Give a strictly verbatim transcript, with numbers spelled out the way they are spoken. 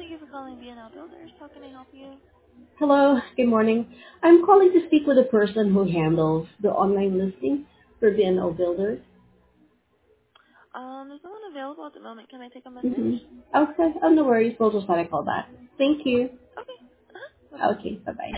Thank you for calling B N L Builders. How can I help you? Hello, good morning. I'm calling to speak with the person who handles the online listing for B N O Builders. Um, there's no one available at the moment. Can I take a message? Mm-hmm. Okay, oh, no worries. We'll just let it call back. Thank you. Okay. Uh-huh. Bye-bye. Okay, bye-bye.